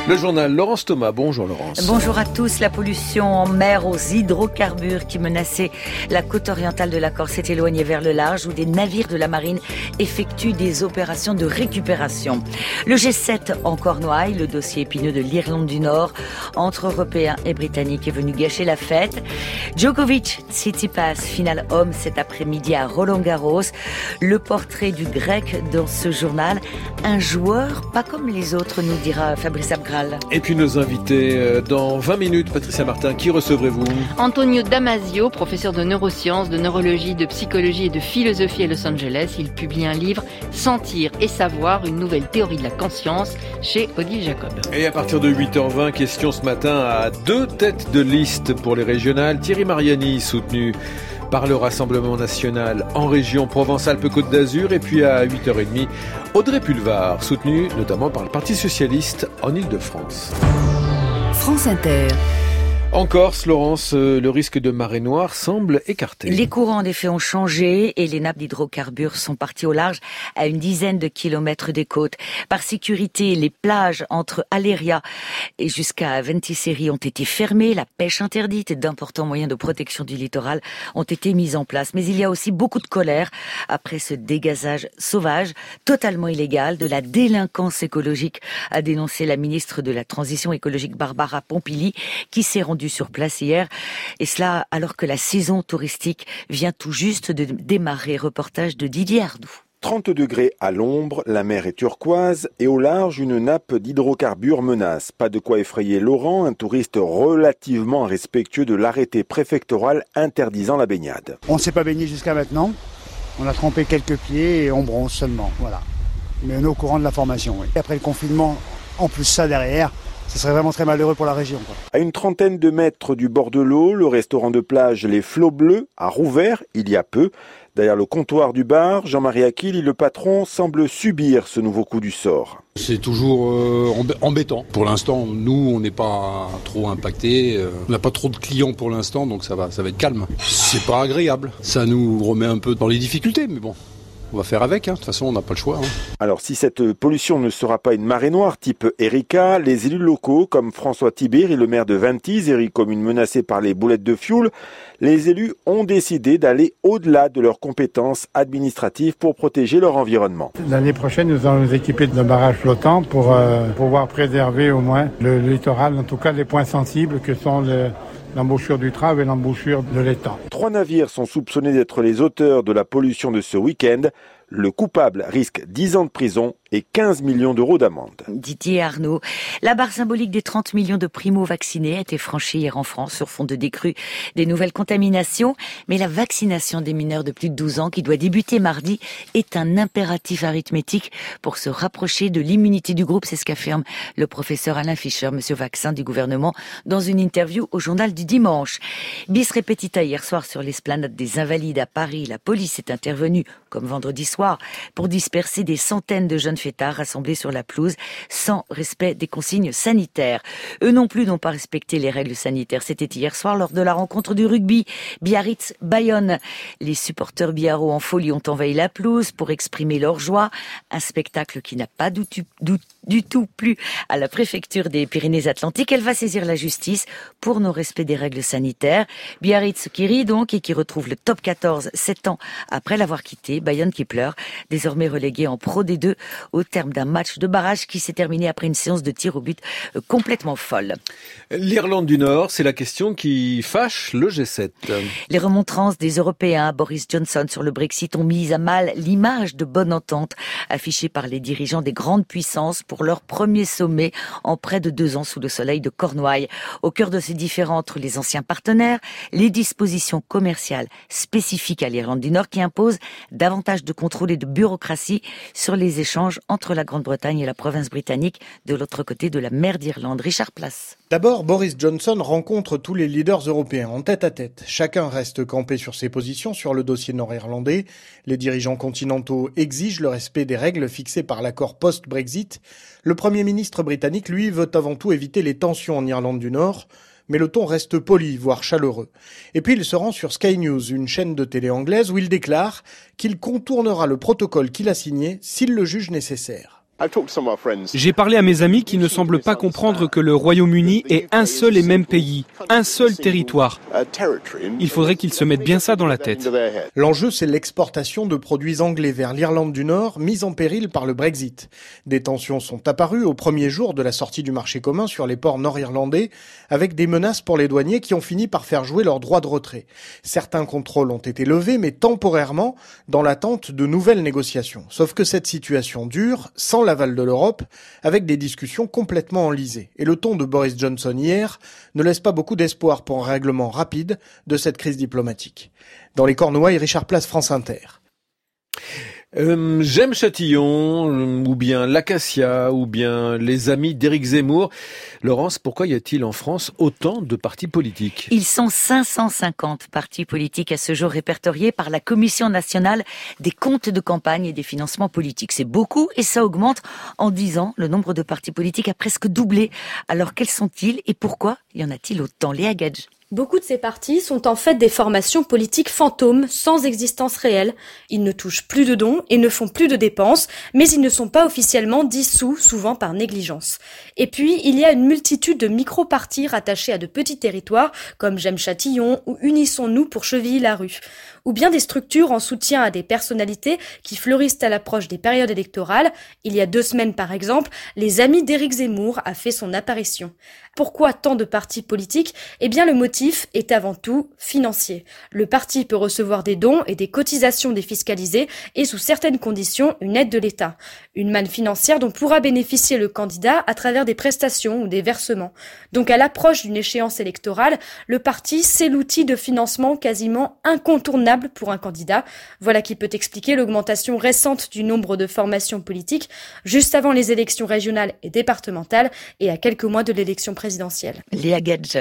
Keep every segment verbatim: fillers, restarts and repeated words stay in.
Le journal Laurence Thomas. Bonjour Laurence. Bonjour à tous. La pollution en mer aux hydrocarbures qui menaçait la côte orientale de la Corse s'est éloignée vers le large où des navires de la marine effectuent des opérations de récupération. Le G sept en Cornouailles, le dossier épineux de l'Irlande du Nord entre Européens et Britanniques est venu gâcher la fête. Djokovic, Tsitsipas, finale homme cet après-midi à Roland-Garros. Le portrait du Grec dans ce journal. Un joueur pas comme les autres, nous dira Fabrice Abgral. Et puis nos invités dans vingt minutes. Patricia Martin, qui recevrez-vous ? Antonio Damasio, professeur de neurosciences, de neurologie, de psychologie et de philosophie à Los Angeles. Il publie un livre, Sentir et savoir, une nouvelle théorie de la conscience, chez Odile Jacob. Et à partir de huit heures vingt, question ce matin à deux têtes de liste pour les régionales. Thierry Mariani, soutenu par le Rassemblement National en région Provence-Alpes-Côte d'Azur. Et puis à huit heures trente, Audrey Pulvar, soutenue notamment par le Parti Socialiste en Île-de-France. France Inter. En Corse, Laurence, le risque de marée noire semble écarté. Les courants d'effet ont changé et les nappes d'hydrocarbures sont parties au large à une dizaine de kilomètres des côtes. Par sécurité, les plages entre Aléria et jusqu'à Ventiseri ont été fermées, la pêche interdite et d'importants moyens de protection du littoral ont été mis en place. Mais il y a aussi beaucoup de colère après ce dégazage sauvage, totalement illégal, de la délinquance écologique, a dénoncé la ministre de la Transition écologique Barbara Pompili, qui s'est rendue sur place hier, et cela alors que la saison touristique vient tout juste de démarrer. Reportage de Didier Ardoux. trente degrés à l'ombre, la mer est turquoise et au large, une nappe d'hydrocarbures menace. Pas de quoi effrayer Laurent, un touriste relativement respectueux de l'arrêté préfectoral interdisant la baignade. On ne s'est pas baigné jusqu'à maintenant, on a trempé quelques pieds et on bronze seulement, voilà. Mais on est au courant de la formation, oui. Après le confinement, en plus ça derrière, ce serait vraiment très malheureux pour la région, quoi. À une trentaine de mètres du bord de l'eau, le restaurant de plage Les Flots Bleus a rouvert il y a peu. Derrière le comptoir du bar, Jean-Marie Aquil, le patron, semble subir ce nouveau coup du sort. C'est toujours euh, embêtant. Pour l'instant, nous, on n'est pas trop impactés. Euh, on n'a pas trop de clients pour l'instant, donc ça va, ça va être calme. C'est pas agréable. Ça nous remet un peu dans les difficultés, mais bon. On va faire avec, hein. De toute façon on n'a pas le choix. Hein. Alors si cette pollution ne sera pas une marée noire type Erika, les élus locaux comme François Thibert et le maire de Ventiseri, commune menacée par les boulettes de fioul, les élus ont décidé d'aller au-delà de leurs compétences administratives pour protéger leur environnement. L'année prochaine, nous allons nous équiper d'un barrage flottant pour euh, pouvoir préserver au moins le, le littoral, en tout cas les points sensibles que sont le... l'embouchure du Trave et l'embouchure de l'Étang. Trois navires sont soupçonnés d'être les auteurs de la pollution de ce week-end. Le coupable risque dix ans de prison et quinze millions d'euros d'amende. Didier Arnaud. La barre symbolique des trente millions de primo-vaccinés a été franchie hier en France sur fond de décrue des nouvelles contaminations. Mais la vaccination des mineurs de plus de douze ans qui doit débuter mardi est un impératif arithmétique pour se rapprocher de l'immunité du groupe. C'est ce qu'affirme le professeur Alain Fischer, monsieur vaccin du gouvernement, dans une interview au journal du dimanche. Bis repetita hier soir sur l'esplanade des Invalides à Paris. La police est intervenue, comme vendredi soir, pour disperser des centaines de jeunes fêtards rassemblés sur la pelouse sans respect des consignes sanitaires. Eux non plus n'ont pas respecté les règles sanitaires. C'était hier soir lors de la rencontre du rugby Biarritz-Bayonne. Les supporters biarros en folie ont envahi la pelouse pour exprimer leur joie. Un spectacle qui n'a pas du, du, du tout plu à la préfecture des Pyrénées-Atlantiques. Elle va saisir la justice pour non-respect des règles sanitaires. Biarritz qui rit donc et qui retrouve le top quatorze sept ans après l'avoir quitté. Bayonne qui pleure, désormais relégué en Pro D deux au terme d'un match de barrage qui s'est terminé après une séance de tir au but complètement folle. L'Irlande du Nord, c'est la question qui fâche le G sept. Les remontrances des Européens, Boris Johnson sur le Brexit, ont mis à mal l'image de bonne entente affichée par les dirigeants des grandes puissances pour leur premier sommet en près de deux ans sous le soleil de Cornouailles. Au cœur de ces différends entre les anciens partenaires, les dispositions commerciales spécifiques à l'Irlande du Nord qui imposent davantage de contrôle et de bureaucratie sur les échanges entre la Grande-Bretagne et la province britannique de l'autre côté de la mer d'Irlande. Richard Place. D'abord, Boris Johnson rencontre tous les leaders européens en tête à tête. Chacun reste campé sur ses positions sur le dossier nord-irlandais. Les dirigeants continentaux exigent le respect des règles fixées par l'accord post-Brexit. Le Premier ministre britannique, lui, veut avant tout éviter les tensions en Irlande du Nord. Mais le ton reste poli, voire chaleureux. Et puis il se rend sur Sky News, une chaîne de télé anglaise, où il déclare qu'il contournera le protocole qu'il a signé s'il le juge nécessaire. J'ai parlé à mes amis qui ne semblent pas comprendre que le Royaume-Uni est un seul et même pays, un seul territoire. Il faudrait qu'ils se mettent bien ça dans la tête. L'enjeu, c'est l'exportation de produits anglais vers l'Irlande du Nord, mise en péril par le Brexit. Des tensions sont apparues au premier jour de la sortie du marché commun sur les ports nord-irlandais, avec des menaces pour les douaniers qui ont fini par faire jouer leur droit de retrait. Certains contrôles ont été levés, mais temporairement, dans l'attente de nouvelles négociations. Sauf que cette situation dure, sans l'aval de l'Europe, avec des discussions complètement enlisées. Et le ton de Boris Johnson hier ne laisse pas beaucoup d'espoir pour un règlement rapide de cette crise diplomatique. Dans les Cornouailles, Richard Place, France Inter. Euh, J'aime Châtillon, ou bien l'Acacia, ou bien les amis d'Éric Zemmour. Laurence, pourquoi y a-t-il en France autant de partis politiques ? Ils sont cinq cent cinquante partis politiques à ce jour répertoriés par la Commission nationale des comptes de campagne et des financements politiques. C'est beaucoup et ça augmente. En dix ans, le nombre de partis politiques a presque doublé. Alors quels sont-ils et pourquoi y en a-t-il autant ? Léa Gadge. Beaucoup de ces partis sont en fait des formations politiques fantômes, sans existence réelle. Ils ne touchent plus de dons et ne font plus de dépenses, mais ils ne sont pas officiellement dissous, souvent par négligence. Et puis, il y a une multitude de micro-partis rattachés à de petits territoires, comme J'aime Châtillon ou Unissons-nous pour Chevilly-la-Rue. Ou bien des structures en soutien à des personnalités qui fleurissent à l'approche des périodes électorales. Il y a deux semaines, par exemple, les amis d'Éric Zemmour a fait son apparition. Pourquoi tant de partis politiques ? Eh bien, le motif est avant tout financier. Le parti peut recevoir des dons et des cotisations défiscalisées et sous certaines conditions, une aide de l'État. Une manne financière dont pourra bénéficier le candidat à travers des prestations ou des versements. Donc, à l'approche d'une échéance électorale, le parti, c'est l'outil de financement quasiment incontournable pour un candidat. Voilà qui peut expliquer l'augmentation récente du nombre de formations politiques juste avant les élections régionales et départementales et à quelques mois de l'élection présidentielle. Léa Gadge.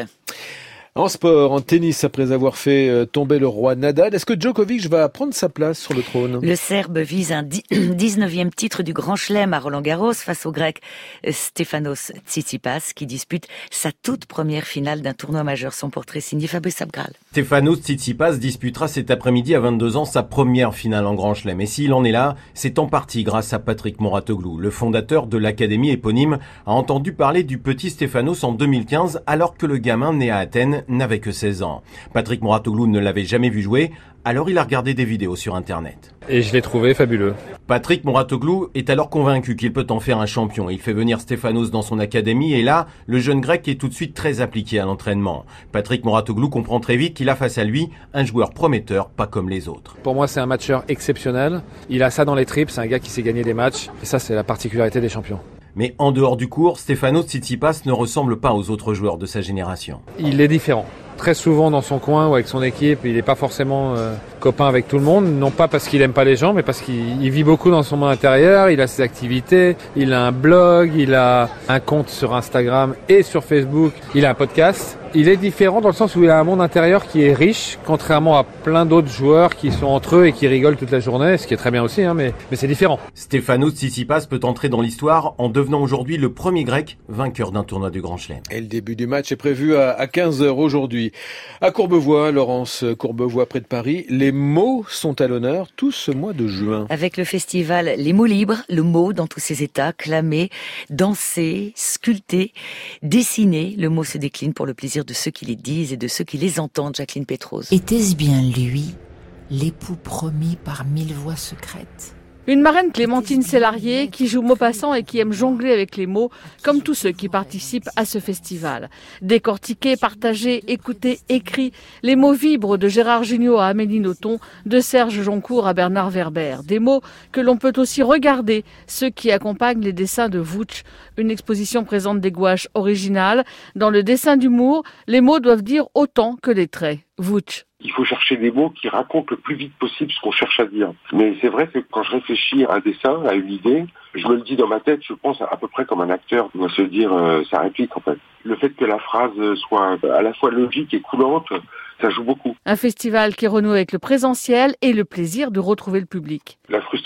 En sport, en tennis, après avoir fait tomber le roi Nadal, est-ce que Djokovic va prendre sa place sur le trône ? Le Serbe vise un dix-neuvième titre du Grand Chelem à Roland-Garros face au Grec Stefanos Tsitsipas qui dispute sa toute première finale d'un tournoi majeur. Son portrait signé Fabrice Abgral. Stefanos Tsitsipas disputera cet après-midi à vingt-deux ans sa première finale en Grand Chelem. Et s'il en est là, c'est en partie grâce à Patrick Mouratoglou. Le fondateur de l'académie éponyme a entendu parler du petit Stefanos en deux mille quinze alors que le gamin né à Athènes n'avait que seize ans. Patrick Mouratoglou ne l'avait jamais vu jouer, alors il a regardé des vidéos sur Internet. Et je l'ai trouvé fabuleux. Patrick Mouratoglou est alors convaincu qu'il peut en faire un champion. Il fait venir Stefanos dans son académie et là, le jeune grec est tout de suite très appliqué à l'entraînement. Patrick Mouratoglou comprend très vite qu'il a face à lui un joueur prometteur, pas comme les autres. Pour moi, c'est un matcheur exceptionnel. Il a ça dans les tripes, c'est un gars qui sait gagner des matchs. Et ça, c'est la particularité des champions. Mais en dehors du court, Stefanos Tsitsipas ne ressemble pas aux autres joueurs de sa génération. Il est différent. Très souvent dans son coin ou avec son équipe, il n'est pas forcément euh, copain avec tout le monde, non pas parce qu'il aime pas les gens, mais parce qu'il vit beaucoup dans son monde intérieur, il a ses activités, il a un blog, il a un compte sur Instagram et sur Facebook, il a un podcast. Il est différent dans le sens où il a un monde intérieur qui est riche, contrairement à plein d'autres joueurs qui sont entre eux et qui rigolent toute la journée, ce qui est très bien aussi, hein, mais, mais c'est différent. Stefanos Tsitsipas peut entrer dans l'histoire en devenant aujourd'hui le premier grec vainqueur d'un tournoi du Grand Chelem. Et le début du match est prévu à quinze heures aujourd'hui. À Courbevoie, Laurence, Courbevoie près de Paris, les mots sont à l'honneur tout ce mois de juin. Avec le festival Les mots libres, le mot dans tous ses états, clamé, dansé, sculpté, dessiné, le mot se décline pour le plaisir de ceux qui les disent et de ceux qui les entendent. Jacqueline Pétrose. Était-ce bien lui, l'époux promis par mille voix secrètes ? Une marraine Clémentine Célarier qui joue Maupassant et qui aime jongler avec les mots, comme tous ceux qui participent à ce festival. Décortiqués, partagés, écoutés, écrits, les mots vibrent de Gérard Jugnot à Amélie Nothomb, de Serge Joncourt à Bernard Werber. Des mots que l'on peut aussi regarder, ceux qui accompagnent les dessins de Vouch. Une exposition présente des gouaches originales. Dans le dessin d'humour, les mots doivent dire autant que les traits. Vouch. Il faut chercher des mots qui racontent le plus vite possible ce qu'on cherche à dire. Mais c'est vrai que quand je réfléchis à un dessin, à une idée, je me le dis dans ma tête, je pense à peu près comme un acteur doit se dire euh, sa réplique en fait. Le fait que la phrase soit à la fois logique et coulante, ça joue beaucoup. Un festival qui renoue avec le présentiel et le plaisir de retrouver le public. La frustration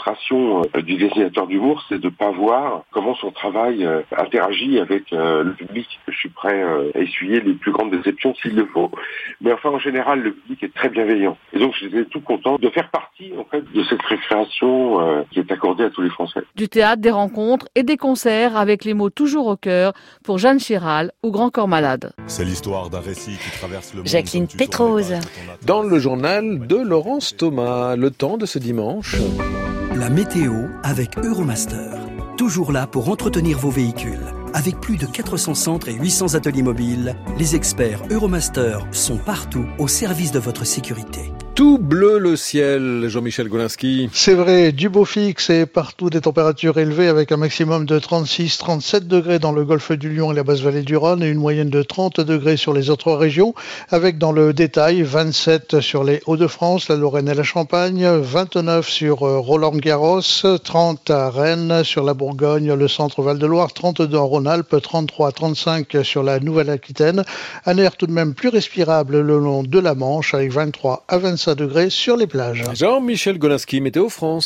frustration euh, du dessinateur d'humour, c'est de pas voir comment son travail euh, interagit avec euh, le public. Je suis prêt euh, à essuyer les plus grandes déceptions s'il le faut. Mais enfin, en général, le public est très bienveillant. Et donc, j'étais tout content de faire partie, en fait, de cette récréation euh, qui est accordée à tous les Français. Du théâtre, des rencontres et des concerts avec les mots toujours au cœur pour Jeanne Chéral ou Grand Corps Malade. C'est l'histoire d'un récit qui traverse le monde. Jacqueline Pétrose. Dans le journal de Laurence Thomas, le temps de ce dimanche. La météo avec Euromaster. Toujours là pour entretenir vos véhicules. Avec plus de quatre cents centres et huit cents ateliers mobiles, les experts Euromaster sont partout au service de votre sécurité. Tout bleu le ciel, Jean-Michel Golinski. C'est vrai, du beau fixe et partout des températures élevées avec un maximum de trente-six à trente-sept degrés dans le golfe du Lion et la basse vallée du Rhône et une moyenne de trente degrés sur les autres régions avec dans le détail vingt-sept sur les Hauts-de-France, la Lorraine et la Champagne, vingt-neuf sur Roland-Garros, trente à Rennes, sur la Bourgogne, le centre Val-de-Loire, trente-deux en Rhône-Alpes, trente-trois à trente-cinq sur la Nouvelle-Aquitaine, un air tout de même plus respirable le long de la Manche avec vingt-trois à vingt-cinq degrés sur les plages. Jean-Michel Golinski, Météo France.